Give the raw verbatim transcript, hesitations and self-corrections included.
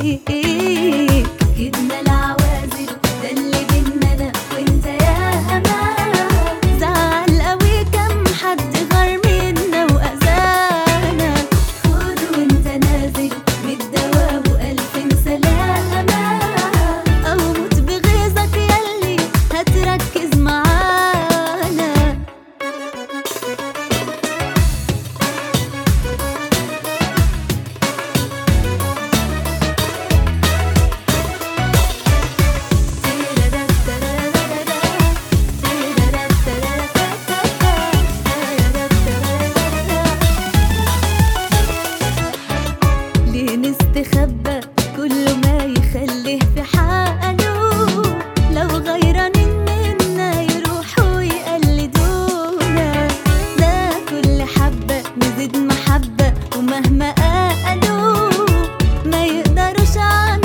جبنا العوازل ده اللي بينا انا وانت يا امان. زعل قوي كم حد غار منا واذانا. خد وانت نازل بالدواء والف سلامة، او موت بغيظك يلي هتركز معانا. ليه نستخبى كل ما يخليه في حاله؟ لو غيرانين منا يروحوا يقلدونا. ده كل حبة نزيد محبة ومهما قالوا ما يقدروش عننا.